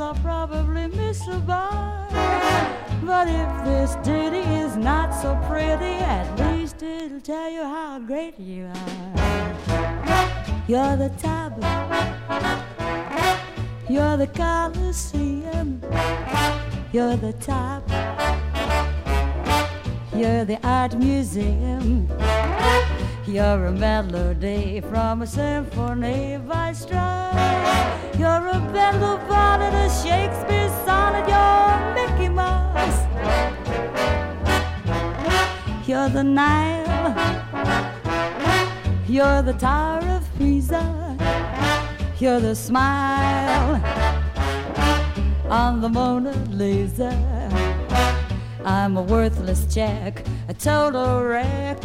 I'll probably miss a bar. But if this ditty is not so pretty, at least it'll tell you how great you are. You're the tablet, you're the Colosseum, you're the top, you're the art museum. You're a melody from a symphony by Strauss. You're a Bendel bonnet, a Shakespeare sonnet. You're Mickey Mouse. You're the Nile. You're the Tower of Pisa. You're the smile on the Mona Lisa. I'm a worthless check, a total wreck.